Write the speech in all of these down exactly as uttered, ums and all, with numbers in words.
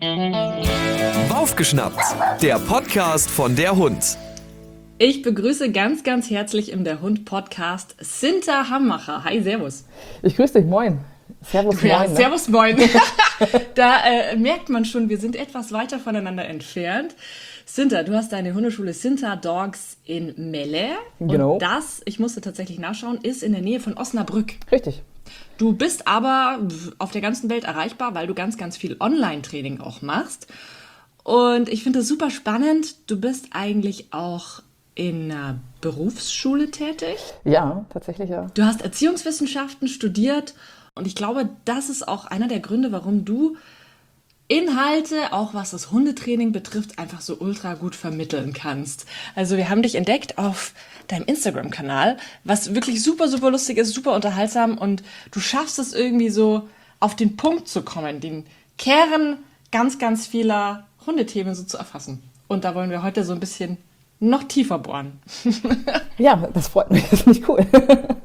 Aufgeschnappt, der Podcast von der Hund. Ich begrüße ganz, ganz herzlich im Der Hund Podcast Sinta Hammacher. Hi, servus. Ich grüße dich, moin. Servus, ja, moin. Ne? Servus, moin. Da äh, merkt man schon, wir sind etwas weiter voneinander entfernt. Sinta, du hast deine Hundeschule Sinta Dogs in Melle. Genau. Und das, ich musste tatsächlich nachschauen, ist in der Nähe von Osnabrück. Richtig. Du bist aber auf der ganzen Welt erreichbar, weil du ganz, ganz viel Online-Training auch machst. Und ich finde das super spannend. Du bist eigentlich auch in einer Berufsschule tätig. Ja, tatsächlich, ja. Du hast Erziehungswissenschaften studiert. Und ich glaube, das ist auch einer der Gründe, warum du Inhalte, auch was das Hundetraining betrifft, einfach so ultra gut vermitteln kannst. Also wir haben dich entdeckt auf deinem Instagram-Kanal, was wirklich super, super lustig ist, super unterhaltsam und du schaffst es irgendwie so auf den Punkt zu kommen, den Kern ganz, ganz vieler Hundethemen so zu erfassen. Und da wollen wir heute so ein bisschen noch tiefer bohren. Ja, das freut mich, das finde ich cool.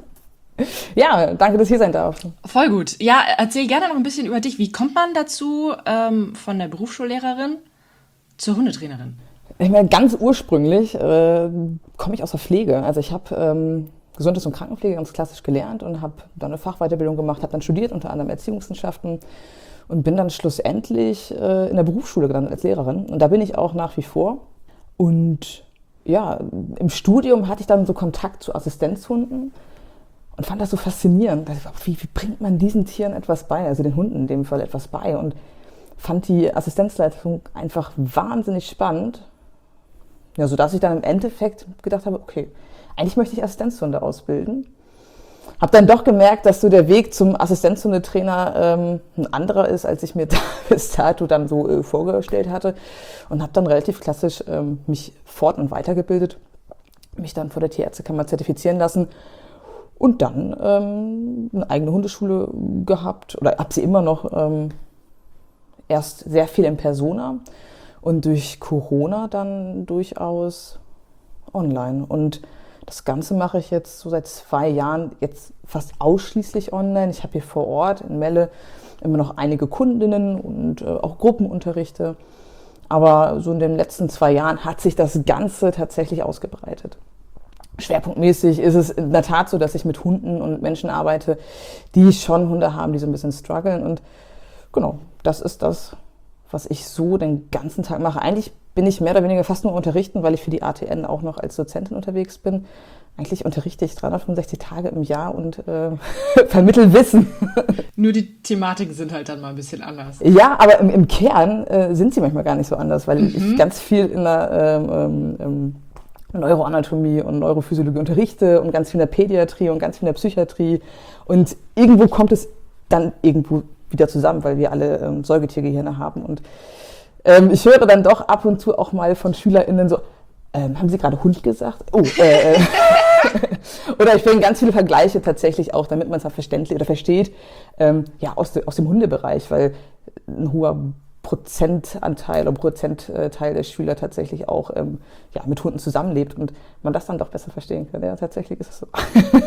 Ja, danke, dass ich hier sein darf. Voll gut. Ja, erzähl gerne noch ein bisschen über dich. Wie kommt man dazu, ähm, von der Berufsschullehrerin zur Hundetrainerin? Ich meine, ganz ursprünglich äh, komme ich aus der Pflege. Also ich habe ähm, Gesundheits- und Krankenpflege ganz klassisch gelernt und habe dann eine Fachweiterbildung gemacht, habe dann studiert, unter anderem Erziehungswissenschaften und bin dann schlussendlich äh, in der Berufsschule gelandet als Lehrerin. Und da bin ich auch nach wie vor. Und ja, im Studium hatte ich dann so Kontakt zu Assistenzhunden. Und fand das so faszinierend. Wie, wie bringt man diesen Tieren etwas bei, also den Hunden in dem Fall etwas bei? Und fand die Assistenzleitung einfach wahnsinnig spannend. Ja, sodass ich dann im Endeffekt gedacht habe, okay, eigentlich möchte ich Assistenzhunde ausbilden. Habe dann doch gemerkt, dass so der Weg zum Assistenzhundetrainer ähm, ein anderer ist, als ich mir da bis dato dann so äh, vorgestellt hatte. Und habe dann relativ klassisch ähm, mich fort- und weitergebildet, mich dann vor der Tierärztekammer zertifizieren lassen. Und dann ähm, eine eigene Hundeschule gehabt, oder habe sie immer noch, ähm, erst sehr viel in Persona und durch Corona dann durchaus online. Und das Ganze mache ich jetzt so seit zwei Jahren, jetzt fast ausschließlich online. Ich habe hier vor Ort in Melle immer noch einige Kundinnen und äh, auch Gruppenunterrichte. Aber so in den letzten zwei Jahren hat sich das Ganze tatsächlich ausgebreitet. Schwerpunktmäßig ist es in der Tat so, dass ich mit Hunden und Menschen arbeite, die schon Hunde haben, die so ein bisschen strugglen. Und genau, das ist das, was ich so den ganzen Tag mache. Eigentlich bin ich mehr oder weniger fast nur unterrichten, weil ich für die A T N auch noch als Dozentin unterwegs bin. Eigentlich unterrichte ich dreihundertfünfundsechzig Tage im Jahr und äh, vermittle Wissen. Nur die Thematiken sind halt dann mal ein bisschen anders. Ja, aber im, im Kern äh, sind sie manchmal gar nicht so anders, weil Mhm. ich ganz viel in der ähm, ähm, Neuroanatomie und Neurophysiologie unterrichte und ganz viel in der Pädiatrie und ganz viel in der Psychiatrie. Und irgendwo kommt es dann irgendwo wieder zusammen, weil wir alle ähm, Säugetiergehirne haben. Und ähm, ich höre dann doch ab und zu auch mal von SchülerInnen so, ähm, haben Sie gerade Hund gesagt? Oh, äh, äh. Oder ich bringe ganz viele Vergleiche tatsächlich auch, damit man es verständlich oder versteht, ähm, ja, aus, de, aus dem Hundebereich, weil ein hoher Prozentanteil oder Prozentteil der Schüler tatsächlich auch ähm, ja, mit Hunden zusammenlebt und man das dann doch besser verstehen kann. Ja, tatsächlich ist es so.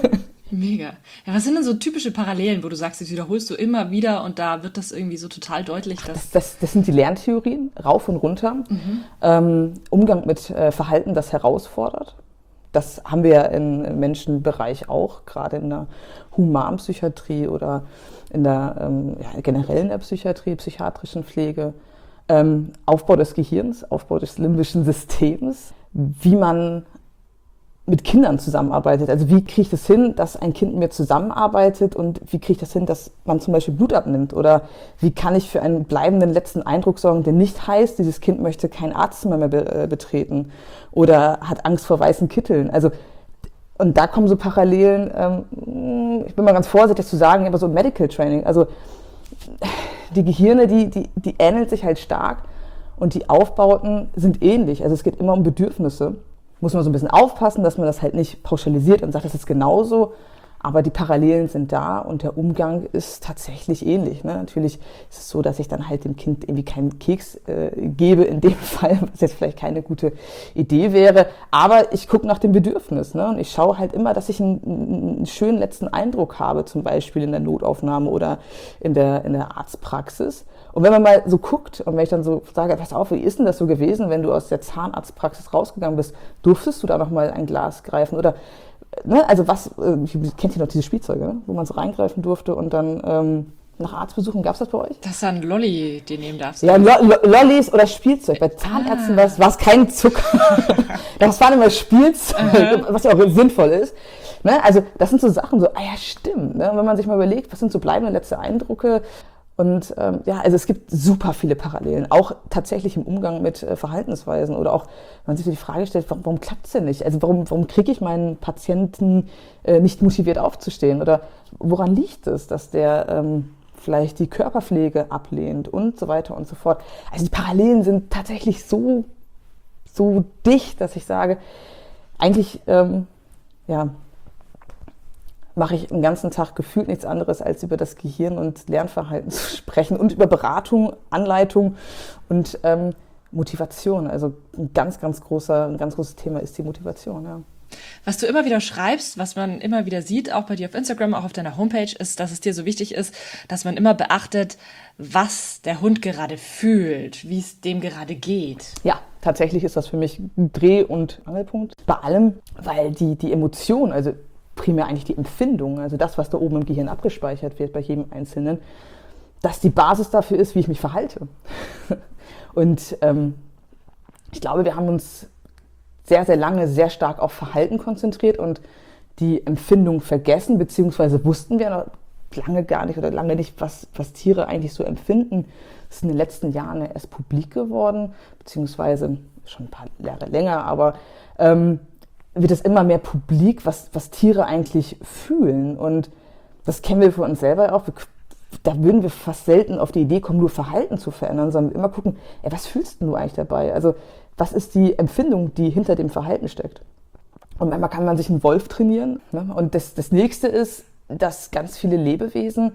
Mega. Ja, was sind denn so typische Parallelen, wo du sagst, das wiederholst du immer wieder und da wird das irgendwie so total deutlich, dass... Das, das, das sind die Lerntheorien, rauf und runter. Mhm. Ähm, Umgang mit äh, Verhalten, das herausfordert. Das haben wir ja im Menschenbereich auch, gerade in der Humanpsychiatrie oder in der ähm, ja, generell in der Psychiatrie, psychiatrischen Pflege. Ähm, Aufbau des Gehirns, Aufbau des limbischen Systems, wie man mit Kindern zusammenarbeitet. Also wie kriege ich das hin, dass ein Kind mit mir zusammenarbeitet und wie kriege ich das hin, dass man zum Beispiel Blut abnimmt oder wie kann ich für einen bleibenden letzten Eindruck sorgen, der nicht heißt, dieses Kind möchte kein Arztzimmer mehr be- äh, betreten oder hat Angst vor weißen Kitteln. Also und da kommen so Parallelen, ähm, ich bin mal ganz vorsichtig zu sagen, aber so Medical Training, also die Gehirne, die, die, die ähneln sich halt stark und die Aufbauten sind ähnlich. Also es geht immer um Bedürfnisse. Muss man so ein bisschen aufpassen, dass man das halt nicht pauschalisiert und sagt, das ist genauso. Aber die Parallelen sind da und der Umgang ist tatsächlich ähnlich. Ne? Natürlich ist es so, dass ich dann halt dem Kind irgendwie keinen Keks äh, gebe in dem Fall, was jetzt vielleicht keine gute Idee wäre. Aber ich gucke nach dem Bedürfnis. Ne? Und ich schaue halt immer, dass ich einen, einen schönen letzten Eindruck habe, zum Beispiel in der Notaufnahme oder in der, in der Arztpraxis. Und wenn man mal so guckt und wenn ich dann so sage, pass auf, wie ist denn das so gewesen, wenn du aus der Zahnarztpraxis rausgegangen bist, durftest du da noch mal ein Glas greifen oder Ne, also was, äh, kennt ihr noch diese Spielzeuge, ne? Wo man so reingreifen durfte und dann ähm, nach Arztbesuchen, gab es das bei euch? Das ist ein Lolli, den nehmen darfst. Ja, Lo Lo Lollis oder Spielzeug. Bei Zahnärzten ah. war es kein Zucker. Das war immer Spielzeug, uh-huh. was ja auch sinnvoll ist. Ne? Also das sind so Sachen, so, ah ja, stimmt. Ne? Wenn man sich mal überlegt, was sind so bleibende letzte Eindrücke. Und ähm, ja, also es gibt super viele Parallelen, auch tatsächlich im Umgang mit äh, Verhaltensweisen oder auch, wenn man sich so die Frage stellt, warum, warum klappt es denn nicht? Also warum, warum kriege ich meinen Patienten äh, nicht motiviert aufzustehen? Oder woran liegt es, dass der ähm, vielleicht die Körperpflege ablehnt und so weiter und so fort? Also die Parallelen sind tatsächlich so, so dicht, dass ich sage, eigentlich, ähm, ja, mache ich den ganzen Tag gefühlt nichts anderes, als über das Gehirn und Lernverhalten zu sprechen und über Beratung, Anleitung und ähm, Motivation. Also ein ganz, ganz großer, ein ganz großes Thema ist die Motivation, ja. Was du immer wieder schreibst, was man immer wieder sieht, auch bei dir auf Instagram, auch auf deiner Homepage, ist, dass es dir so wichtig ist, dass man immer beachtet, was der Hund gerade fühlt, wie es dem gerade geht. Ja, tatsächlich ist das für mich ein Dreh- und Angelpunkt. Bei allem, weil die, die Emotion, also primär eigentlich die Empfindung, also das, was da oben im Gehirn abgespeichert wird bei jedem Einzelnen, dass die Basis dafür ist, wie ich mich verhalte. Und ähm, ich glaube, wir haben uns sehr, sehr lange sehr stark auf Verhalten konzentriert und die Empfindung vergessen, beziehungsweise wussten wir noch lange gar nicht oder lange nicht, was, was Tiere eigentlich so empfinden. Das ist in den letzten Jahren erst publik geworden, beziehungsweise schon ein paar Jahre länger, aber ähm, wird es immer mehr publik, was, was Tiere eigentlich fühlen. Und das kennen wir für uns selber auch. Wir, da würden wir fast selten auf die Idee kommen, nur Verhalten zu verändern, sondern immer gucken, ey, was fühlst du eigentlich dabei? Also was ist die Empfindung, die hinter dem Verhalten steckt? Und manchmal kann man sich einen Wolf trainieren. Ne? Und das, das Nächste ist, dass ganz viele Lebewesen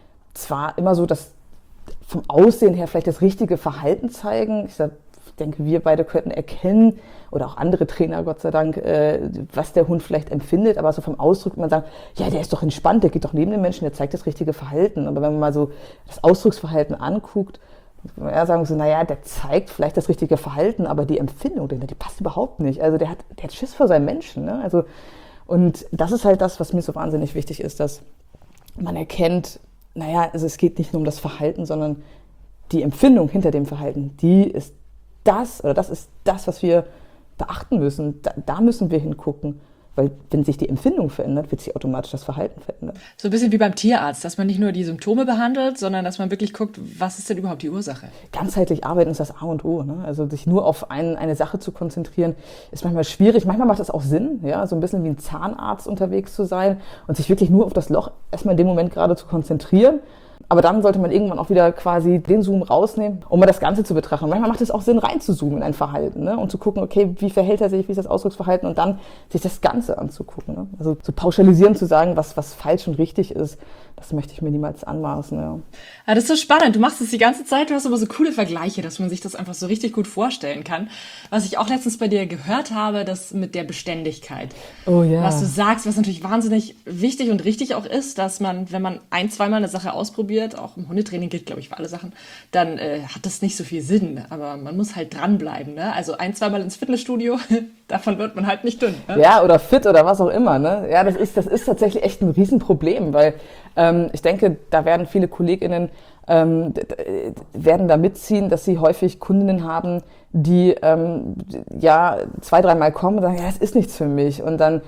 zwar immer so das vom Aussehen her vielleicht das richtige Verhalten zeigen. Ich sag, denke, wir beide könnten erkennen, oder auch andere Trainer, Gott sei Dank, äh, was der Hund vielleicht empfindet, aber so vom Ausdruck man sagt, ja, der ist doch entspannt, der geht doch neben den Menschen, der zeigt das richtige Verhalten. Aber wenn man mal so das Ausdrucksverhalten anguckt, kann man eher sagen so, naja, der zeigt vielleicht das richtige Verhalten, aber die Empfindung, die passt überhaupt nicht. Also der hat, der hat Schiss vor seinem Menschen. Ne? Also, und das ist halt das, was mir so wahnsinnig wichtig ist, dass man erkennt, naja, also es geht nicht nur um das Verhalten, sondern die Empfindung hinter dem Verhalten, die ist das, oder das ist das, was wir beachten müssen. Da, da müssen wir hingucken. Weil wenn sich die Empfindung verändert, wird sich automatisch das Verhalten verändern. So ein bisschen wie beim Tierarzt, dass man nicht nur die Symptome behandelt, sondern dass man wirklich guckt, was ist denn überhaupt die Ursache? Ganzheitlich arbeiten ist das A und O. Ne? Also sich nur auf ein, eine Sache zu konzentrieren, ist manchmal schwierig. Manchmal macht das auch Sinn, ja? So ein bisschen wie ein Zahnarzt unterwegs zu sein und sich wirklich nur auf das Loch erstmal in dem Moment gerade zu konzentrieren. Aber dann sollte man irgendwann auch wieder quasi den Zoom rausnehmen, um mal das Ganze zu betrachten. Und manchmal macht es auch Sinn, reinzuzoomen in ein Verhalten, ne? Und zu gucken, okay, wie verhält er sich, wie ist das Ausdrucksverhalten und dann sich das Ganze anzugucken. Ne? Also zu pauschalisieren, zu sagen, was, was falsch und richtig ist, das möchte ich mir niemals anmaßen. Ja. Ja, das ist so spannend. Du machst es die ganze Zeit, du hast aber so coole Vergleiche, dass man sich das einfach so richtig gut vorstellen kann. Was ich auch letztens bei dir gehört habe, das mit der Beständigkeit. Oh ja. Was du sagst, was natürlich wahnsinnig wichtig und richtig auch ist, dass man, wenn man ein-, zweimal eine Sache ausprobiert, auch im Hundetraining gilt, glaube ich, für alle Sachen, dann äh, hat das nicht so viel Sinn. Aber man muss halt dranbleiben. Ne? Also ein-, zweimal ins Fitnessstudio, davon wird man halt nicht dünn. Ne? Ja, oder fit oder was auch immer. Ne? Ja, das ist, das ist tatsächlich echt ein Riesenproblem, weil ähm, ich denke, da werden viele KollegInnen ähm, d- d- werden da mitziehen, dass sie häufig Kundinnen haben, die ähm, ja zwei, dreimal kommen und sagen, ja, das ist nichts für mich. Und dann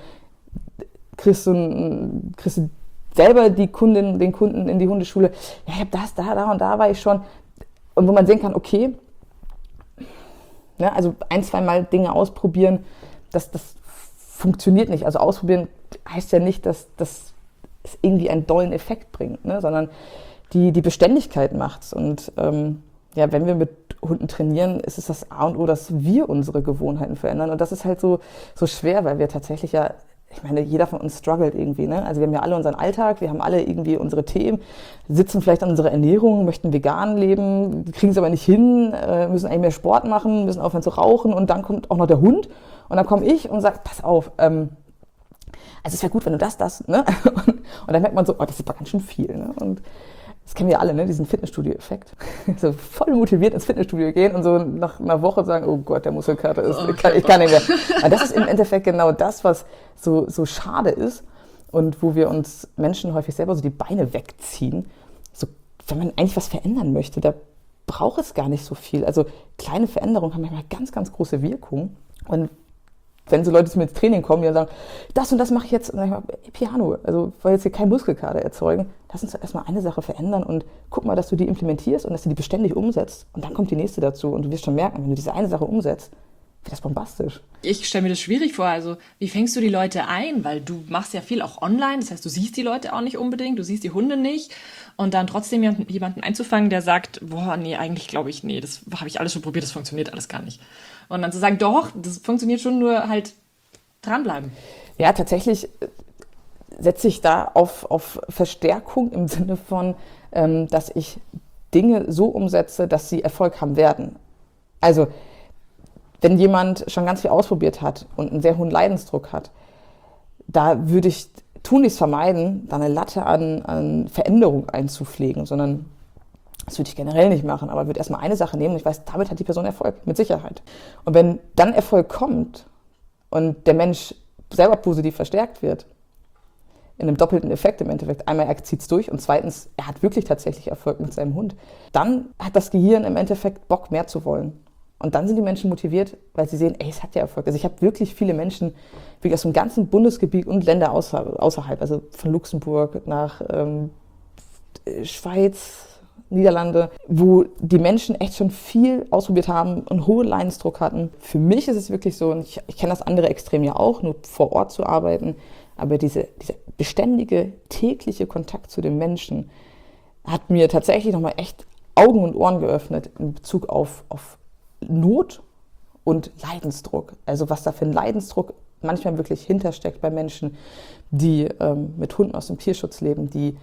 kriegst du, ein, kriegst du selber die Kundin, den Kunden in die Hundeschule, ja, ich habe das, da, da und da war ich schon. Und wo man sehen kann, okay, ne, also ein, zweimal Dinge ausprobieren, das, das funktioniert nicht. Also ausprobieren heißt ja nicht, dass das es irgendwie einen dollen Effekt bringt, ne, sondern die, die Beständigkeit macht's. Und ähm, ja, wenn wir mit Hunden trainieren, ist es das A und O, dass wir unsere Gewohnheiten verändern. Und das ist halt so, so schwer, weil wir tatsächlich ja ich meine, jeder von uns struggelt irgendwie, ne? Also wir haben ja alle unseren Alltag, wir haben alle irgendwie unsere Themen, sitzen vielleicht an unserer Ernährung, möchten vegan leben, kriegen es aber nicht hin, äh, müssen eigentlich mehr Sport machen, müssen aufhören zu rauchen und dann kommt auch noch der Hund und dann komme ich und sage, pass auf, ähm, also es wäre gut, wenn du das, das, ne? Und, und dann merkt man so, oh, das ist aber ganz schön viel, ne? Und das kennen wir alle, ne? Diesen Fitnessstudio-Effekt. So voll motiviert ins Fitnessstudio gehen und so nach einer Woche sagen, oh Gott, der Muskelkater ist, ich kann, ich kann nicht mehr. Aber das ist im Endeffekt genau das, was so, so schade ist und wo wir uns Menschen häufig selber so die Beine wegziehen. So, wenn man eigentlich was verändern möchte, da braucht es gar nicht so viel. Also kleine Veränderungen haben manchmal ganz, ganz große Wirkung. Und wenn so Leute zu mir ins Training kommen, die dann sagen, das und das mache ich jetzt, und dann sag ich mal, Piano, also weil jetzt hier kein Muskelkater erzeugen, lass uns erstmal eine Sache verändern und guck mal, dass du die implementierst und dass du die beständig umsetzt und dann kommt die nächste dazu und du wirst schon merken, wenn du diese eine Sache umsetzt, wird das bombastisch. Ich stelle mir das schwierig vor, also wie fängst du die Leute ein, weil du machst ja viel auch online, das heißt, du siehst die Leute auch nicht unbedingt, du siehst die Hunde nicht und dann trotzdem jemanden einzufangen, der sagt, boah, nee, eigentlich glaube ich, nee, das habe ich alles schon probiert, das funktioniert alles gar nicht. Und dann zu sagen, doch, das funktioniert schon, nur halt dranbleiben. Ja, tatsächlich setze ich da auf, auf Verstärkung im Sinne von, ähm, dass ich Dinge so umsetze, dass sie Erfolg haben werden. Also, wenn jemand schon ganz viel ausprobiert hat und einen sehr hohen Leidensdruck hat, da würde ich tunlichst vermeiden, da eine Latte an, an Veränderung einzupflegen, sondern das würde ich generell nicht machen, aber würde erstmal eine Sache nehmen und ich weiß, damit hat die Person Erfolg, mit Sicherheit. Und wenn dann Erfolg kommt und der Mensch selber positiv verstärkt wird, in einem doppelten Effekt im Endeffekt, einmal er zieht es durch und zweitens, er hat wirklich tatsächlich Erfolg mit seinem Hund, dann hat das Gehirn im Endeffekt Bock, mehr zu wollen. Und dann sind die Menschen motiviert, weil sie sehen, ey, es hat ja Erfolg. Also ich habe wirklich viele Menschen, wirklich aus dem ganzen Bundesgebiet und Länder außer, außerhalb, also von Luxemburg nach ähm, Schweiz, Niederlande, wo die Menschen echt schon viel ausprobiert haben und hohen Leidensdruck hatten. Für mich ist es wirklich so, und ich, ich kenne das andere Extrem ja auch, nur vor Ort zu arbeiten, aber diese, dieser beständige, tägliche Kontakt zu den Menschen hat mir tatsächlich nochmal echt Augen und Ohren geöffnet in Bezug auf, auf Not und Leidensdruck. Also was da für ein Leidensdruck manchmal wirklich hintersteckt bei Menschen, die ähm, mit Hunden aus dem Tierschutz leben, die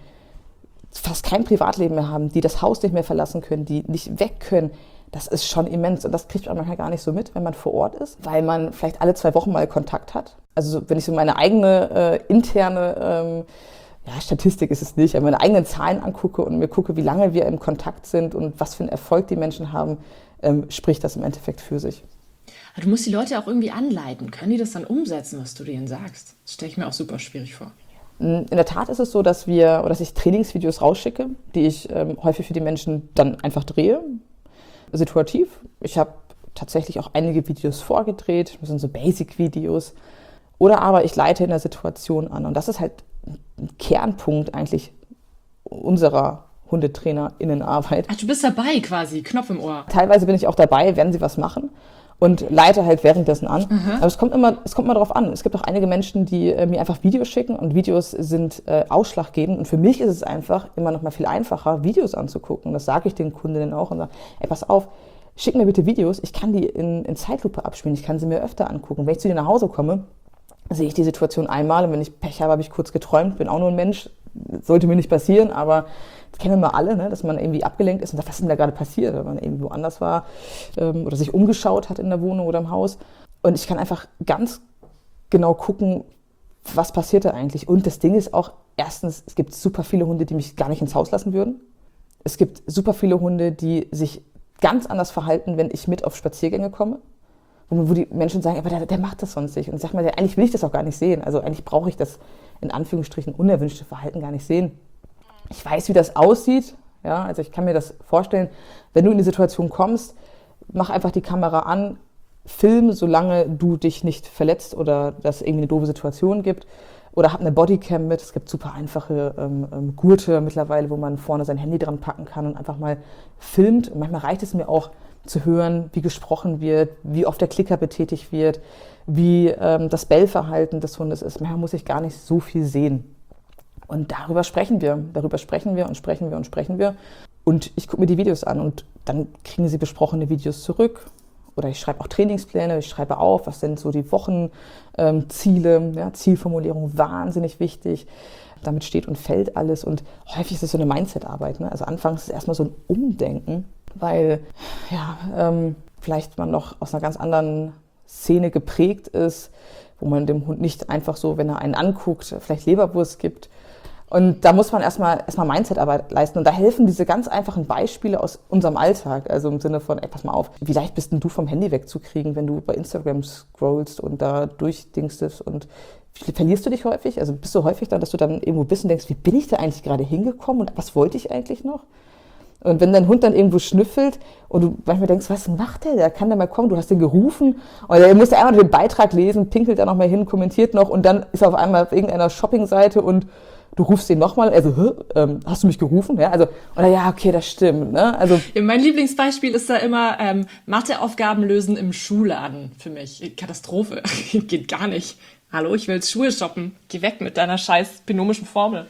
fast kein Privatleben mehr haben, die das Haus nicht mehr verlassen können, die nicht weg können. Das ist schon immens und das kriegt man manchmal gar nicht so mit, wenn man vor Ort ist, weil man vielleicht alle zwei Wochen mal Kontakt hat. Also wenn ich so meine eigene äh, interne ähm, ja, Statistik ist es nicht, aber meine eigenen Zahlen angucke und mir gucke, wie lange wir im Kontakt sind und was für einen Erfolg die Menschen haben, ähm, spricht das im Endeffekt für sich. Aber du musst die Leute auch irgendwie anleiten. Können die das dann umsetzen, was du denen sagst? Das stelle ich mir auch super schwierig vor. In der Tat ist es so, dass wir oder dass ich Trainingsvideos rausschicke, die ich ähm, häufig für die Menschen dann einfach drehe, situativ. Ich habe tatsächlich auch einige Videos vorgedreht, das sind so Basic-Videos. Oder aber ich leite in der Situation an. Und das ist halt ein Kernpunkt eigentlich unserer HundetrainerInnenarbeit. Ach, du bist dabei quasi, Knopf im Ohr. Teilweise bin ich auch dabei, wenn sie was machen. Und leite halt währenddessen an. Mhm. Aber es kommt immer, es kommt immer darauf an. Es gibt auch einige Menschen, die äh, mir einfach Videos schicken und Videos sind äh, ausschlaggebend. Und für mich ist es einfach immer noch mal viel einfacher, Videos anzugucken. Das sage ich den Kundinnen auch und sage, ey, pass auf, schick mir bitte Videos. Ich kann die in, in Zeitlupe abspielen. Ich kann sie mir öfter angucken. Wenn ich zu dir nach Hause komme, sehe ich die Situation einmal. Und wenn ich Pech habe, habe ich kurz geträumt. Bin auch nur ein Mensch. Sollte mir nicht passieren, aber das kennen wir alle, ne? Dass man irgendwie abgelenkt ist und sagt, was ist denn da gerade passiert, wenn man irgendwie woanders war ähm, oder sich umgeschaut hat in der Wohnung oder im Haus. Und ich kann einfach ganz genau gucken, was passiert da eigentlich. Und das Ding ist auch, erstens, es gibt super viele Hunde, die mich gar nicht ins Haus lassen würden. Es gibt super viele Hunde, die sich ganz anders verhalten, wenn ich mit auf Spaziergänge komme. Wo die Menschen sagen, aber der, der macht das sonst nicht. Und ich sage mal, eigentlich will ich das auch gar nicht sehen. Also eigentlich brauche ich das in Anführungsstrichen unerwünschte Verhalten gar nicht sehen. Ich weiß, wie das aussieht. Ja, also ich kann mir das vorstellen, wenn du in die Situation kommst, mach einfach die Kamera an, film, solange du dich nicht verletzt oder dass irgendwie eine doofe Situation gibt. Oder hab eine Bodycam mit. Es gibt super einfache ähm, ähm, Gurte mittlerweile, wo man vorne sein Handy dran packen kann und einfach mal filmt. Und manchmal reicht es mir auch, zu hören, wie gesprochen wird, wie oft der Klicker betätigt wird, wie ähm, das Bellverhalten des Hundes ist. Manchmal muss ich gar nicht so viel sehen. Und darüber sprechen wir. Darüber sprechen wir und sprechen wir und sprechen wir. Und ich gucke mir die Videos an und dann kriegen sie besprochene Videos zurück. oder ich schreibe auch Trainingspläne, ich schreibe auf, was sind so die Wochenziele, ja, Zielformulierung, wahnsinnig wichtig. Damit steht und fällt alles und häufig ist es so eine Mindset-Arbeit. Ne? Also anfangs ist es erstmal so ein Umdenken, weil ja, ähm, vielleicht man noch aus einer ganz anderen Szene geprägt ist, wo man dem Hund nicht einfach so, wenn er einen anguckt, vielleicht Leberwurst gibt. Und da muss man erstmal erstmal Mindset-Arbeit leisten. Und da helfen diese ganz einfachen Beispiele aus unserem Alltag. Also im Sinne von, ey, pass mal auf, wie leicht bist denn du vom Handy wegzukriegen, wenn du bei Instagram scrollst und da durchdingstest und verlierst du dich häufig? Also bist du häufig dann, dass du dann irgendwo bist und denkst, wie bin ich da eigentlich gerade hingekommen und was wollte ich eigentlich noch? Und wenn dein Hund dann irgendwo schnüffelt und du manchmal denkst, was macht der? Der kann da mal kommen, du hast den gerufen und er musste einmal den Beitrag lesen, pinkelt da noch mal hin, kommentiert noch und dann ist er auf einmal auf irgendeiner Shoppingseite und du rufst ihn nochmal, also, Hä, ähm, hast du mich gerufen? Ja, also, oder ja, okay, das stimmt, ne? Also. Ja, mein Lieblingsbeispiel ist da immer ähm, Matheaufgaben lösen im Schuhladen für mich. Katastrophe. Geht gar nicht. Hallo, ich will jetzt Schuhe shoppen. Geh weg mit deiner scheiß binomischen Formel.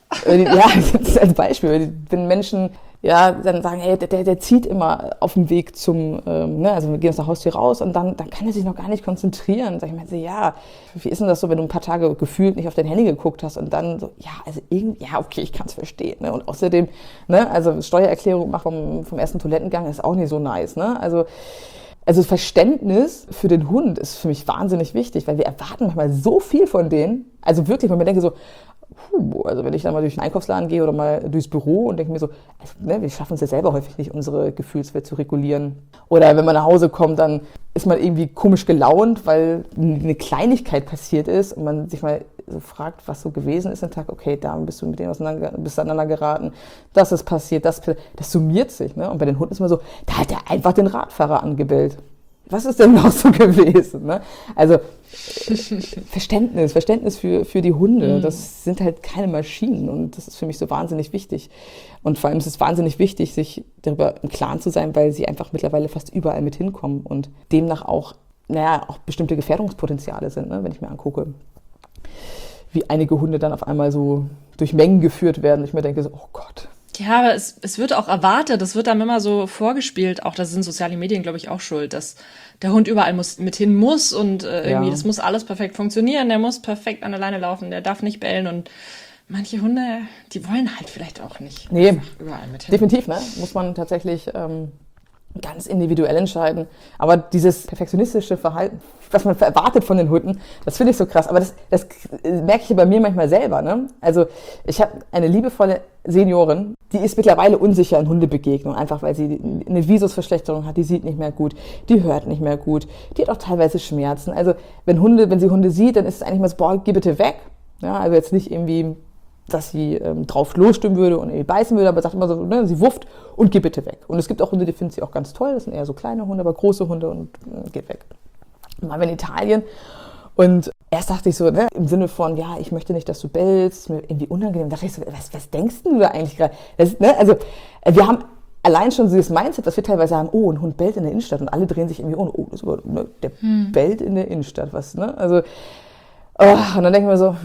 Ja, das ist als Beispiel. Wenn Menschen ja dann sagen, hey, der, der zieht immer auf dem Weg zum, ähm, ne, also wir gehen aus der Haustür raus und dann, dann kann er sich noch gar nicht konzentrieren. Sag ich mir so, ja, wie ist denn das so, wenn du ein paar Tage gefühlt nicht auf dein Handy geguckt hast und dann so, ja, also irgendwie, ja, okay, ich kann es verstehen. Ne? Und außerdem, ne, also Steuererklärung machen vom, vom ersten Toilettengang ist auch nicht so nice, ne? Also Also Verständnis für den Hund ist für mich wahnsinnig wichtig, weil wir erwarten manchmal so viel von denen. Also wirklich, wenn man denke so, puh, also wenn ich dann mal durch den Einkaufsladen gehe oder mal durchs Büro und denke mir so, also, ne, wir schaffen es ja selber häufig nicht, unsere Gefühlswelt zu regulieren. Oder wenn man nach Hause kommt, dann ist man irgendwie komisch gelaunt, weil eine Kleinigkeit passiert ist und man sich mal so fragt, was so gewesen ist am Tag. Okay, da bist du mit denen auseinander, bist aneinander geraten, das ist passiert, das, das summiert sich. Ne? Und bei den Hunden ist man so, da hat er einfach den Radfahrer angebellt. Was ist denn noch so gewesen? Ne? Also äh, Verständnis, Verständnis für, für die Hunde, das sind halt keine Maschinen und das ist für mich so wahnsinnig wichtig. Und vor allem ist es wahnsinnig wichtig, sich darüber im Klaren zu sein, weil sie einfach mittlerweile fast überall mit hinkommen und demnach auch, naja, auch bestimmte Gefährdungspotenziale sind, ne? Wenn ich mir angucke, wie einige Hunde dann auf einmal so durch Mengen geführt werden. Ich mir denke so, oh Gott. Ja, aber es, es wird auch erwartet, es wird dann immer so vorgespielt, auch da sind soziale Medien, glaube ich, auch schuld, dass der Hund überall muss, mit hin muss und äh, irgendwie, Ja. das muss alles perfekt funktionieren, der muss perfekt an der Leine laufen, der darf nicht bellen und manche Hunde, die wollen halt vielleicht auch nicht Nee, einfach überall mit hin. definitiv, ne? Muss man tatsächlich ähm, ganz individuell entscheiden. Aber dieses perfektionistische Verhalten, was man erwartet von den Hunden, das finde ich so krass. Aber das, das merke ich bei mir manchmal selber. Ne? Also ich habe eine liebevolle Seniorin, die ist mittlerweile unsicher in Hundebegegnungen, einfach weil sie eine Visusverschlechterung hat, die sieht nicht mehr gut, die hört nicht mehr gut, die hat auch teilweise Schmerzen. Also wenn Hunde, wenn sie Hunde sieht, dann ist es eigentlich mal so, boah, geh bitte weg. Ja, also jetzt nicht irgendwie, dass sie ähm, drauf losstimmen würde und irgendwie beißen würde, aber sagt immer so, ne, sie wufft und geh bitte weg. Und es gibt auch Hunde, die finden sie auch ganz toll, das sind eher so kleine Hunde, aber große Hunde und äh, geht weg. Mal in Italien und erst dachte ich so, ne, im Sinne von, ja, ich möchte nicht, dass du bellst, ist mir irgendwie unangenehm. Da dachte ich so, was, was denkst du da eigentlich gerade? Das, ne, also äh, wir haben allein schon dieses Mindset, was wir teilweise haben, oh, ein Hund bellt in der Innenstadt und alle drehen sich irgendwie um, oh, das ist aber, ne, der hm. bellt in der Innenstadt, was, ne? Also, oh, und dann denken wir so,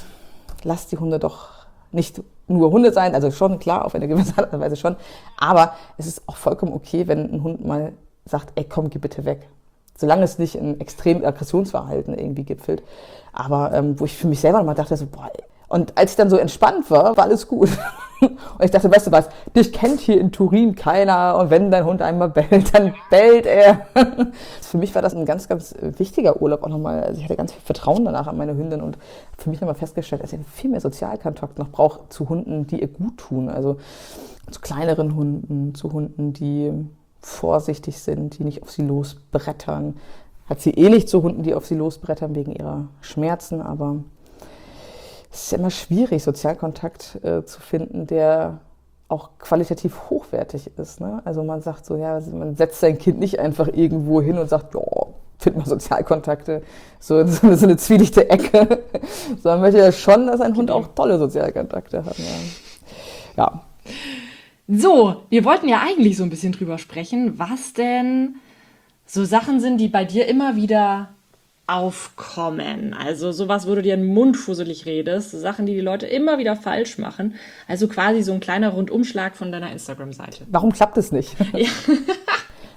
lass die Hunde doch nicht nur Hunde sein, also schon, klar, auf eine gewisse Art und Weise schon, aber es ist auch vollkommen okay, wenn ein Hund mal sagt, ey, komm, geh bitte weg. Solange es nicht in extrem Aggressionsverhalten irgendwie gipfelt. Aber ähm, wo ich für mich selber nochmal dachte, so, boah, ey. Und als ich dann so entspannt war, war alles gut. Und ich dachte, weißt du was, dich kennt hier in Turin keiner und wenn dein Hund einmal bellt, dann bellt er. Für mich war das ein ganz, ganz wichtiger Urlaub auch nochmal. Also ich hatte ganz viel Vertrauen danach an meine Hündin und für mich nochmal festgestellt, dass ich viel mehr Sozialkontakt noch brauche zu Hunden, die ihr gut tun. Also zu kleineren Hunden, zu Hunden, die vorsichtig sind, die nicht auf sie losbrettern. Hat sie eh nicht zu Hunden, die auf sie losbrettern wegen ihrer Schmerzen, aber es ist immer schwierig, Sozialkontakt äh, zu finden, der auch qualitativ hochwertig ist. Ne? Also man sagt so, ja, man setzt sein Kind nicht einfach irgendwo hin und sagt, ja, find mal Sozialkontakte, so, so, eine, so eine zwielichte Ecke, sondern man möchte ja schon, dass ein Hund auch tolle Sozialkontakte hat. Ja. ja. So, wir wollten ja eigentlich so ein bisschen drüber sprechen, was denn so Sachen sind, die bei dir immer wieder aufkommen. Also sowas, wo du dir den Mund fusselig redest, so Sachen, die die Leute immer wieder falsch machen. Also quasi so ein kleiner Rundumschlag von deiner Instagram-Seite. Warum klappt es nicht? Ja.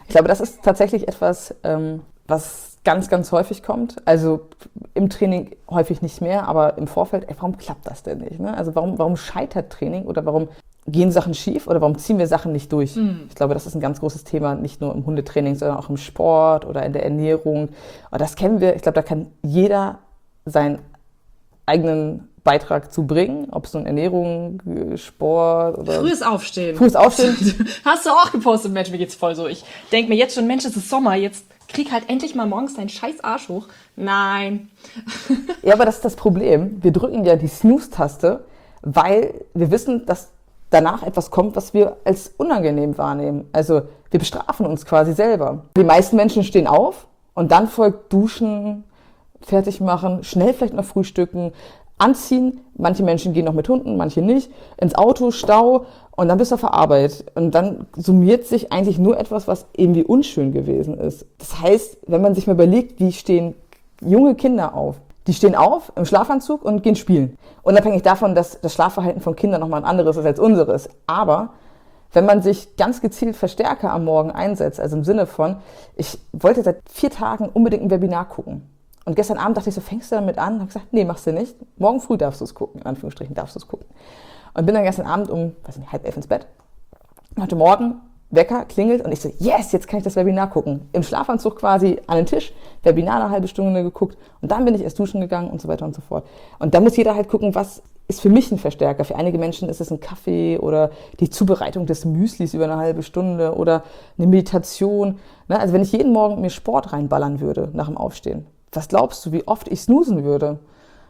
Ich glaube, das ist tatsächlich etwas, ähm, was ganz, ganz häufig kommt. Also im Training häufig nicht mehr, aber im Vorfeld, ey, warum klappt das denn nicht? Ne? Also warum, warum scheitert Training oder warum gehen Sachen schief oder warum ziehen wir Sachen nicht durch? Mhm. Ich glaube, das ist ein ganz großes Thema, nicht nur im Hundetraining, sondern auch im Sport oder in der Ernährung. Aber das kennen wir. Ich glaube, da kann jeder seinen eigenen Beitrag zu bringen, ob es nun Ernährung, Sport oder... Frühes Aufstehen. Frühes Aufstehen. Hast du auch gepostet, Mensch, mir geht's voll so. Ich denke mir jetzt schon, Mensch, es ist Sommer, jetzt krieg halt endlich mal morgens deinen scheiß Arsch hoch. Nein. Ja, aber das ist das Problem. Wir drücken ja die Snooze-Taste, weil wir wissen, dass danach etwas kommt, was wir als unangenehm wahrnehmen. Also wir bestrafen uns quasi selber. Die meisten Menschen stehen auf und dann folgt Duschen, fertig machen, schnell vielleicht noch frühstücken, anziehen. Manche Menschen gehen noch mit Hunden, manche nicht. Ins Auto, Stau und dann bist du auf der Arbeit. Und dann summiert sich eigentlich nur etwas, was irgendwie unschön gewesen ist. Das heißt, wenn man sich mal überlegt, wie stehen junge Kinder auf? Die stehen auf im Schlafanzug und gehen spielen. Unabhängig davon, dass das Schlafverhalten von Kindern nochmal ein anderes ist als unseres. Aber wenn man sich ganz gezielt Verstärker am Morgen einsetzt, also im Sinne von, ich wollte seit vier Tagen unbedingt ein Webinar gucken. Und gestern Abend dachte ich so, fängst du damit an? Und habe gesagt, nee, machst du nicht. Morgen früh darfst du es gucken, in Anführungsstrichen darfst du es gucken. Und bin dann gestern Abend um, weiß nicht, halb elf ins Bett. Und heute Morgen, Wecker klingelt und ich so, yes, jetzt kann ich das Webinar gucken. Im Schlafanzug quasi an den Tisch, Webinar eine halbe Stunde geguckt und dann bin ich erst duschen gegangen und so weiter und so fort. Und da muss jeder halt gucken, was ist für mich ein Verstärker. Für einige Menschen ist es ein Kaffee oder die Zubereitung des Müslis über eine halbe Stunde oder eine Meditation. Also wenn ich jeden Morgen mir Sport reinballern würde nach dem Aufstehen, was glaubst du, wie oft ich snoosen würde?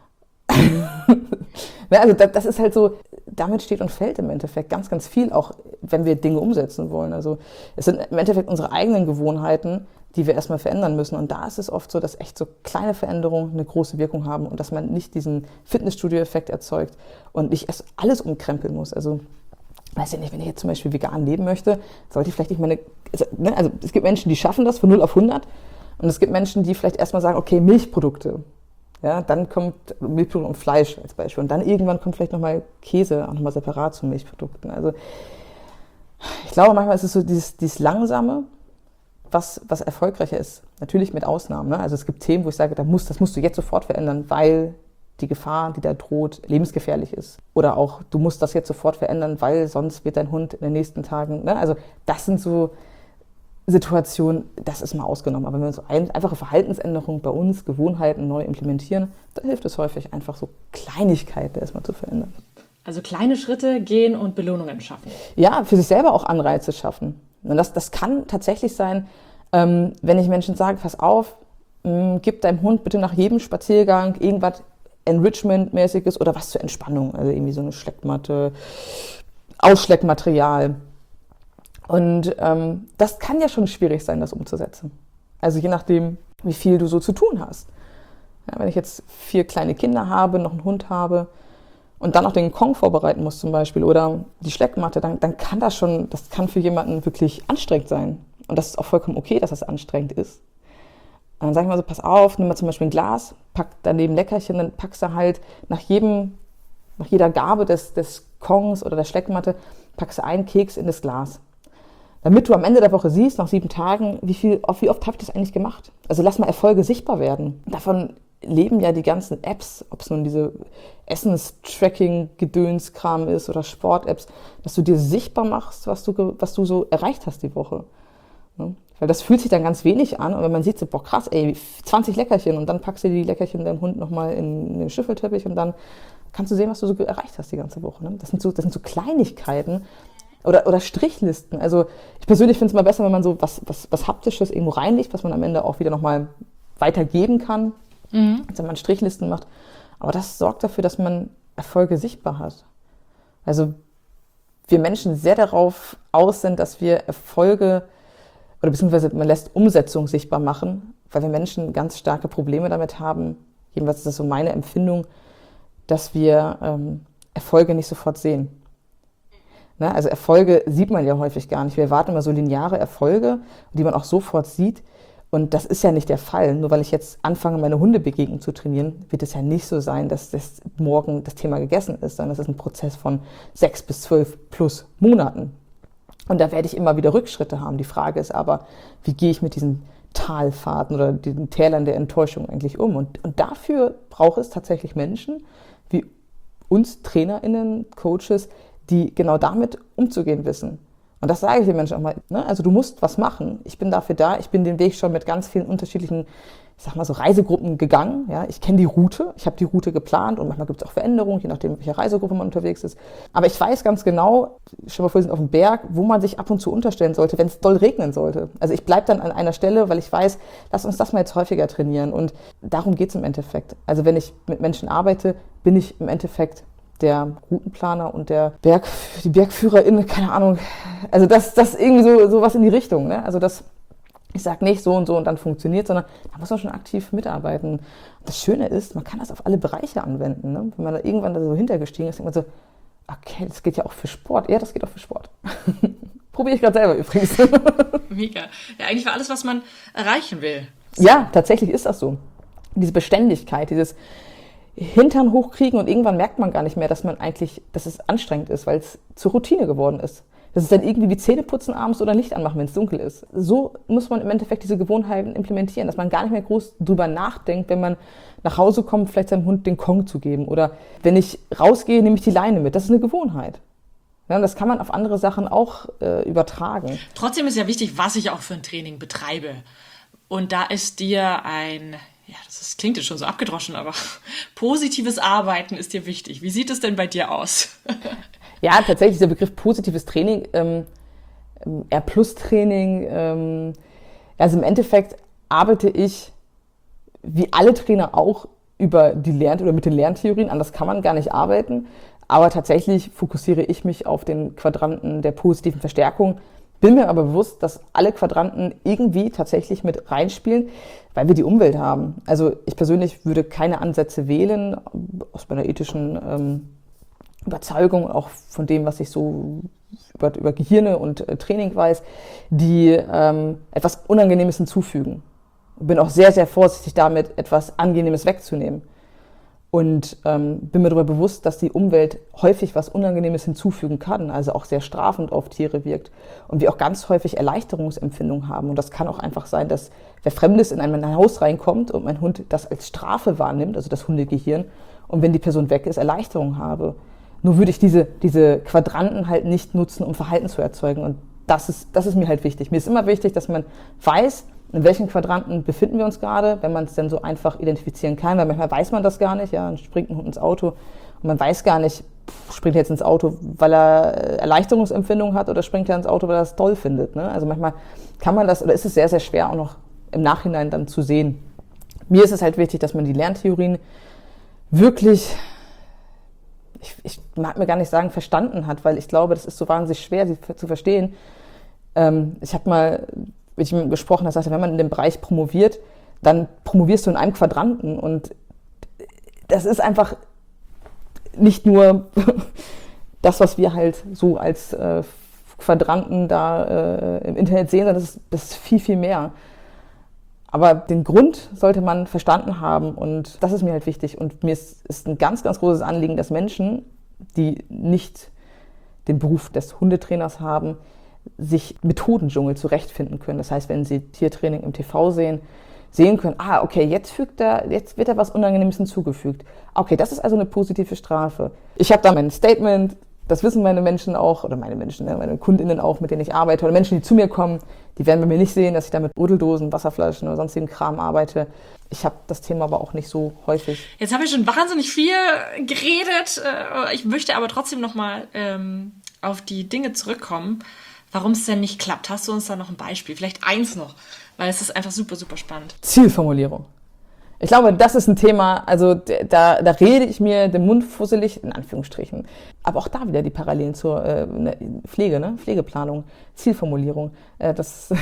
Also das ist halt so, damit steht und fällt im Endeffekt ganz, ganz viel, auch wenn wir Dinge umsetzen wollen. Also es sind im Endeffekt unsere eigenen Gewohnheiten, die wir erstmal verändern müssen. Und da ist es oft so, dass echt so kleine Veränderungen eine große Wirkung haben und dass man nicht diesen Fitnessstudio-Effekt erzeugt und nicht erst alles umkrempeln muss. Also weiß ich nicht, wenn ich jetzt zum Beispiel vegan leben möchte, sollte ich vielleicht nicht meine... Also es gibt Menschen, die schaffen das von null auf hundert. Und es gibt Menschen, die vielleicht erstmal sagen, okay, Milchprodukte. Ja, dann kommt Milchprodukte und Fleisch als Beispiel. Und dann irgendwann kommt vielleicht nochmal Käse, auch nochmal separat zu Milchprodukten. Also ich glaube, manchmal ist es so dieses, dieses Langsame, was, was erfolgreicher ist. Natürlich mit Ausnahmen. Ne? Also es gibt Themen, wo ich sage, da muss, das musst du jetzt sofort verändern, weil die Gefahr, die da droht, lebensgefährlich ist. Oder auch, du musst das jetzt sofort verändern, weil sonst wird dein Hund in den nächsten Tagen... Ne? Also das sind so Situation, das ist mal ausgenommen. Aber wenn wir so ein, einfache Verhaltensänderungen bei uns, Gewohnheiten neu implementieren, dann hilft es häufig einfach so Kleinigkeiten erstmal zu verändern. Also kleine Schritte gehen und Belohnungen schaffen. Ja, für sich selber auch Anreize schaffen. Und das, das kann tatsächlich sein, ähm, wenn ich Menschen sage, pass auf, mh, gib deinem Hund bitte nach jedem Spaziergang irgendwas Enrichment-mäßiges oder was zur Entspannung. Also irgendwie so eine Schleckmatte, Ausschleckmaterial. Und ähm, das kann ja schon schwierig sein, das umzusetzen. Also je nachdem, wie viel du so zu tun hast. Ja, wenn ich jetzt vier kleine Kinder habe, noch einen Hund habe und dann noch den Kong vorbereiten muss zum Beispiel oder die Schleckmatte, dann, dann kann das schon, das kann für jemanden wirklich anstrengend sein. Und das ist auch vollkommen okay, dass das anstrengend ist. Und dann sag ich mal so, pass auf, nimm mal zum Beispiel ein Glas, pack daneben Leckerchen, dann packst du halt nach jedem, nach jeder Gabe des, des Kongs oder der Schleckmatte, packst du einen Keks in das Glas. Damit du am Ende der Woche siehst, nach sieben Tagen, wie, viel, wie oft habe ich das eigentlich gemacht? Also lass mal Erfolge sichtbar werden. Davon leben ja die ganzen Apps, ob es nun diese Essenstracking-Gedönskram ist oder Sport-Apps, dass du dir sichtbar machst, was du, was du so erreicht hast die Woche. Ne? Weil das fühlt sich dann ganz wenig an und wenn man sieht, so, boah krass, ey, zwanzig Leckerchen und dann packst du die Leckerchen deinem Hund nochmal in den Schüffelteppich und dann kannst du sehen, was du so erreicht hast die ganze Woche. Ne? Das sind so, das sind so Kleinigkeiten, Oder, oder Strichlisten. Also ich persönlich finde es mal besser, wenn man so was, was, was Haptisches irgendwo reinlegt, was man am Ende auch wieder nochmal weitergeben kann, mhm. als wenn man Strichlisten macht. Aber das sorgt dafür, dass man Erfolge sichtbar hat. Also wir Menschen sehr darauf aus sind, dass wir Erfolge oder beziehungsweise man lässt Umsetzung sichtbar machen, weil wir Menschen ganz starke Probleme damit haben. Jedenfalls ist das so meine Empfindung, dass wir ähm, Erfolge nicht sofort sehen. Ne, also Erfolge sieht man ja häufig gar nicht. Wir erwarten immer so lineare Erfolge, die man auch sofort sieht. Und das ist ja nicht der Fall. Nur weil ich jetzt anfange, meine Hundebegegnung zu trainieren, wird es ja nicht so sein, dass das morgen das Thema gegessen ist, sondern das ist ein Prozess von sechs bis zwölf plus Monaten. Und da werde ich immer wieder Rückschritte haben. Die Frage ist aber, wie gehe ich mit diesen Talfahrten oder den Tälern der Enttäuschung eigentlich um? Und, und dafür braucht es tatsächlich Menschen wie uns TrainerInnen, Coaches, die genau damit umzugehen wissen. Und das sage ich den Menschen auch mal, ne? Also du musst was machen. Ich bin dafür da. Ich bin den Weg schon mit ganz vielen unterschiedlichen, ich sag mal so, Reisegruppen gegangen. Ja? Ich kenne die Route. Ich habe die Route geplant und manchmal gibt es auch Veränderungen, je nachdem, welche Reisegruppe man unterwegs ist. Aber ich weiß ganz genau, stell dir mal vor, wir sind auf dem Berg, wo man sich ab und zu unterstellen sollte, wenn es doll regnen sollte. Also ich bleibe dann an einer Stelle, weil ich weiß, lass uns das mal jetzt häufiger trainieren. Und darum geht es im Endeffekt. Also wenn ich mit Menschen arbeite, bin ich im Endeffekt der Routenplaner und der Berg, die BergführerInnen, keine Ahnung. Also das, das irgendwie so, so was in die Richtung, ne? Also das, ich sage nicht so und so und dann funktioniert, sondern da muss man schon aktiv mitarbeiten. Und das Schöne ist, man kann das auf alle Bereiche anwenden, ne? Wenn man da irgendwann da so hintergestiegen ist, denkt man so, okay, das geht ja auch für Sport. Ja, das geht auch für Sport. Probiere ich gerade selber übrigens. Mega. Ja, eigentlich für alles, was man erreichen will. Ja, tatsächlich ist das so. Diese Beständigkeit, dieses Hintern hochkriegen und irgendwann merkt man gar nicht mehr, dass man eigentlich, dass es anstrengend ist, weil es zur Routine geworden ist. Das ist dann irgendwie wie Zähneputzen abends oder Licht anmachen, wenn es dunkel ist. So muss man im Endeffekt diese Gewohnheiten implementieren, dass man gar nicht mehr groß drüber nachdenkt, wenn man nach Hause kommt, vielleicht seinem Hund den Kong zu geben. Oder wenn ich rausgehe, nehme ich die Leine mit. Das ist eine Gewohnheit. Ja, das kann man auf andere Sachen auch äh, übertragen. Trotzdem ist ja wichtig, was ich auch für ein Training betreibe. Und da ist dir ein... Ja, das ist, klingt jetzt schon so abgedroschen, aber positives Arbeiten ist dir wichtig. Wie sieht es denn bei dir aus? Ja, tatsächlich der Begriff positives Training, ähm, R-Plus-Training, ähm, also im Endeffekt arbeite ich, wie alle Trainer auch, über die Lern- oder mit den Lerntheorien, anders kann man gar nicht arbeiten, aber tatsächlich fokussiere ich mich auf den Quadranten der positiven Verstärkung, bin mir aber bewusst, dass alle Quadranten irgendwie tatsächlich mit reinspielen, weil wir die Umwelt haben. Also ich persönlich würde keine Ansätze wählen, aus meiner ethischen ähm, Überzeugung, auch von dem, was ich so über, über Gehirne und äh, Training weiß, die ähm, etwas Unangenehmes hinzufügen. Bin auch sehr, sehr vorsichtig damit, etwas Angenehmes wegzunehmen. Und ähm, bin mir darüber bewusst, dass die Umwelt häufig was Unangenehmes hinzufügen kann, also auch sehr strafend auf Tiere wirkt. Und wir auch ganz häufig Erleichterungsempfindungen haben. Und das kann auch einfach sein, dass wer Fremdes in ein Haus reinkommt und mein Hund das als Strafe wahrnimmt, also das Hundegehirn, und wenn die Person weg ist, Erleichterung habe. Nur würde ich diese, diese Quadranten halt nicht nutzen, um Verhalten zu erzeugen. Und das ist, das ist mir halt wichtig. Mir ist immer wichtig, dass man weiß, in welchen Quadranten befinden wir uns gerade, wenn man es dann so einfach identifizieren kann, weil manchmal weiß man das gar nicht, ja, dann springt ein Hund ins Auto und man weiß gar nicht, pff, springt er jetzt ins Auto, weil er Erleichterungsempfindung hat oder springt er ins Auto, weil er es toll findet, ne? Also manchmal kann man das, oder ist es sehr, sehr schwer auch noch im Nachhinein dann zu sehen. Mir ist es halt wichtig, dass man die Lerntheorien wirklich, ich, ich mag mir gar nicht sagen, verstanden hat, weil ich glaube, das ist so wahnsinnig schwer, sie zu verstehen. Ähm, ich habe mal mit ihm gesprochen, er sagte, wenn man in dem Bereich promoviert, dann promovierst du in einem Quadranten und das ist einfach nicht nur das, was wir halt so als äh, Quadranten da äh, im Internet sehen, sondern das ist, das ist viel, viel mehr. Aber den Grund sollte man verstanden haben und das ist mir halt wichtig und mir ist, ist ein ganz, ganz großes Anliegen, dass Menschen, die nicht den Beruf des Hundetrainers haben, sich Methodendschungel zurechtfinden können. Das heißt, wenn sie Tiertraining im T V sehen, sehen können, ah, okay, jetzt fügt er, jetzt wird da was Unangenehmes hinzugefügt. Okay, das ist also eine positive Strafe. Ich habe da mein Statement, das wissen meine Menschen auch, oder meine Menschen, meine KundInnen auch, mit denen ich arbeite, oder Menschen, die zu mir kommen, die werden bei mir nicht sehen, dass ich da mit Bruddeldosen, Wasserflaschen oder sonstigen Kram arbeite. Ich habe das Thema aber auch nicht so häufig. Jetzt habe ich schon wahnsinnig viel geredet. Ich möchte aber trotzdem nochmal ähm, auf die Dinge zurückkommen, warum es denn nicht klappt. Hast du uns da noch ein Beispiel? Vielleicht eins noch, weil es ist einfach super, super spannend. Zielformulierung. Ich glaube, das ist ein Thema, also da, da rede ich mir den Mund fusselig, in Anführungsstrichen. Aber auch da wieder die Parallelen zur äh, Pflege, ne? Pflegeplanung, Zielformulierung. Äh, das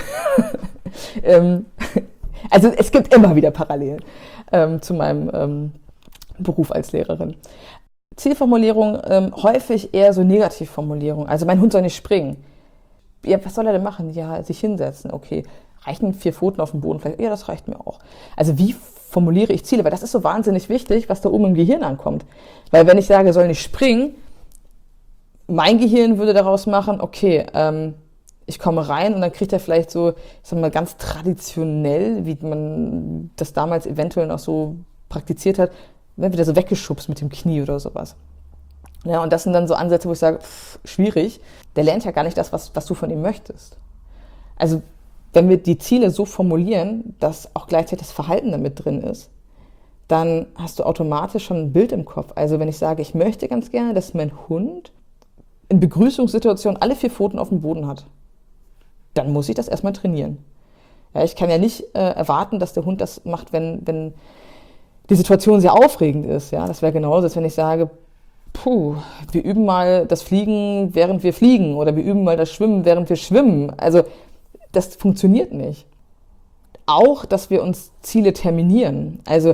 ähm, also es gibt immer wieder Parallelen ähm, zu meinem ähm, Beruf als Lehrerin. Zielformulierung, ähm, häufig eher so Negativformulierung. Also mein Hund soll nicht springen. Ja, was soll er denn machen? Ja, sich hinsetzen, okay. Reichen vier Pfoten auf dem Boden? Vielleicht, ja, das reicht mir auch. Also wie formuliere ich Ziele? Weil das ist so wahnsinnig wichtig, was da oben im Gehirn ankommt. Weil wenn ich sage, soll nicht springen, mein Gehirn würde daraus machen, okay, ähm, Ich komme rein und dann kriegt er vielleicht so, ich sag mal, ganz traditionell, wie man das damals eventuell noch so praktiziert hat, dann wieder so weggeschubst mit dem Knie oder sowas. Ja, und das sind dann so Ansätze, wo ich sage, pff, schwierig. Der lernt ja gar nicht das, was, was du von ihm möchtest. Also, wenn wir die Ziele so formulieren, dass auch gleichzeitig das Verhalten damit drin ist, dann hast du automatisch schon ein Bild im Kopf. Also, wenn ich sage, ich möchte ganz gerne, dass mein Hund in Begrüßungssituationen alle vier Pfoten auf dem Boden hat, dann muss ich das erstmal trainieren. Ja, ich kann ja nicht äh, erwarten, dass der Hund das macht, wenn, wenn die Situation sehr aufregend ist. Ja, das wäre genauso, als wenn ich sage, puh, wir üben mal das Fliegen, während wir fliegen, oder wir üben mal das Schwimmen, während wir schwimmen. Also das funktioniert nicht. Auch, dass wir uns Ziele terminieren. Also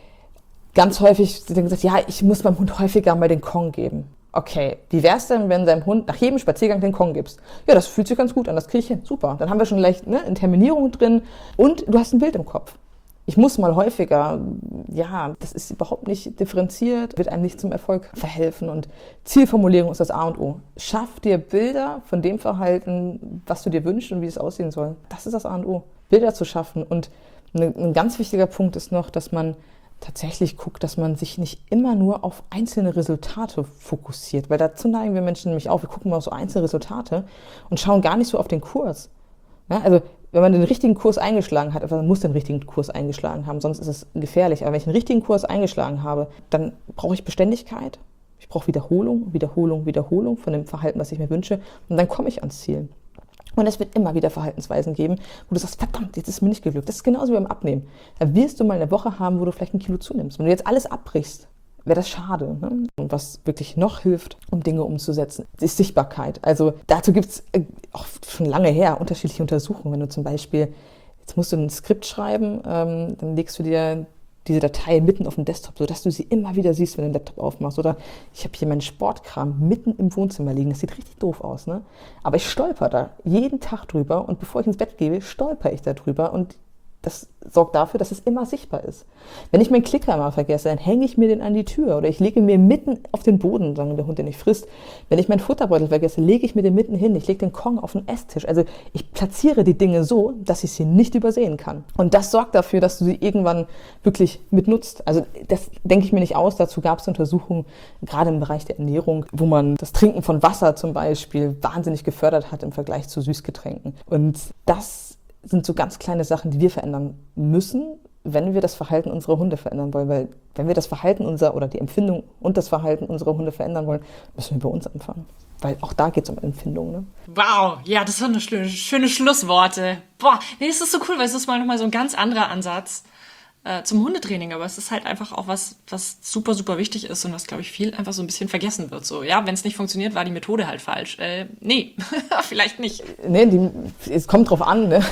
ganz häufig wird dann gesagt, ja, ich muss meinem Hund häufiger mal den Kong geben. Okay, wie wär's denn, wenn deinem Hund nach jedem Spaziergang den Kong gibst? Ja, das fühlt sich ganz gut an, das kriege ich hin. Super, dann haben wir schon gleich ne, eine Terminierung drin und du hast ein Bild im Kopf. Ich muss mal häufiger, ja, das ist überhaupt nicht differenziert, wird einem nicht zum Erfolg verhelfen. Und Zielformulierung ist das A und O. Schaff dir Bilder von dem Verhalten, was du dir wünschst und wie es aussehen soll. Das ist das A und O. Bilder zu schaffen. Und ein ganz wichtiger Punkt ist noch, dass man tatsächlich guckt, dass man sich nicht immer nur auf einzelne Resultate fokussiert. Weil dazu neigen wir Menschen nämlich auch. Wir gucken mal auf so einzelne Resultate und schauen gar nicht so auf den Kurs. Ja, also wenn man den richtigen Kurs eingeschlagen hat, also man muss den richtigen Kurs eingeschlagen haben, sonst ist es gefährlich. Aber wenn ich den richtigen Kurs eingeschlagen habe, dann brauche ich Beständigkeit. Ich brauche Wiederholung, Wiederholung, Wiederholung von dem Verhalten, was ich mir wünsche. Und dann komme ich ans Ziel. Und es wird immer wieder Verhaltensweisen geben, wo du sagst, verdammt, jetzt ist mir nicht geglückt. Das ist genauso wie beim Abnehmen. Da wirst du mal eine Woche haben, wo du vielleicht ein Kilo zunimmst. Wenn du jetzt alles abbrichst, wäre das schade. Ne? Und was wirklich noch hilft, um Dinge umzusetzen, ist Sichtbarkeit. Also dazu gibt es auch schon lange her unterschiedliche Untersuchungen. Wenn du zum Beispiel, jetzt musst du ein Skript schreiben, ähm, dann legst du dir diese Datei mitten auf dem Desktop, sodass du sie immer wieder siehst, wenn du den Laptop aufmachst. Oder ich habe hier meinen Sportkram mitten im Wohnzimmer liegen. Das sieht richtig doof aus, ne? Aber ich stolper da jeden Tag drüber und bevor ich ins Bett gehe, stolper ich da drüber und das sorgt dafür, dass es immer sichtbar ist. Wenn ich meinen Klicker mal vergesse, dann hänge ich mir den an die Tür oder ich lege mir mitten auf den Boden, solange der Hund den nicht frisst. Wenn ich meinen Futterbeutel vergesse, lege ich mir den mitten hin. Ich lege den Kong auf den Esstisch. Also ich platziere die Dinge so, dass ich sie nicht übersehen kann. Und das sorgt dafür, dass du sie irgendwann wirklich mitnutzt. Also das denke ich mir nicht aus. Dazu gab es Untersuchungen, gerade im Bereich der Ernährung, wo man das Trinken von Wasser zum Beispiel wahnsinnig gefördert hat im Vergleich zu Süßgetränken. Und das sind so ganz kleine Sachen, die wir verändern müssen, wenn wir das Verhalten unserer Hunde verändern wollen. Weil wenn wir das Verhalten unserer oder die Empfindung und das Verhalten unserer Hunde verändern wollen, müssen wir bei uns anfangen. Weil auch da geht es um Empfindung. Ne? Wow, ja, das waren schöne, schöne Schlussworte. Boah, nee, das ist so cool, weil es ist mal nochmal so ein ganz anderer Ansatz äh, zum Hundetraining. Aber es ist halt einfach auch was, was super, super wichtig ist und was, glaube ich, viel einfach so ein bisschen vergessen wird. So, ja, wenn es nicht funktioniert, war die Methode halt falsch. Äh, nee, vielleicht nicht. Nee, die, es kommt drauf an, ne?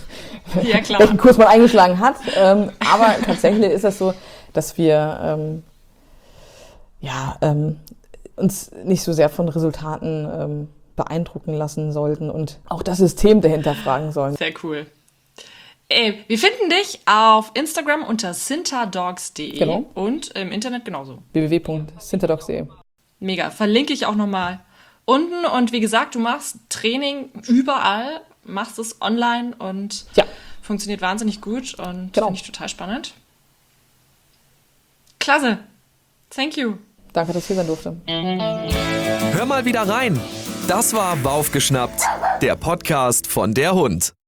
Ja, klar. Welchen Kurs man eingeschlagen hat. Ähm, aber tatsächlich ist es so, dass wir ähm, ja, ähm, uns nicht so sehr von Resultaten ähm, beeindrucken lassen sollten und auch das System dahinter fragen sollen. Sehr cool. Ey, wir finden dich auf Instagram unter sinterdogs punkt de Genau. Und im Internet genauso. w w w punkt sinterdogs punkt de. Mega, verlinke ich auch nochmal unten. Und wie gesagt, du machst Training überall, machst es online und Ja. funktioniert wahnsinnig gut und Genau. finde ich total spannend. Klasse. Thank you. Danke, dass ich hier sein durfte. Hör mal wieder rein. Das war Baufgeschnappt, der Podcast von der Hund.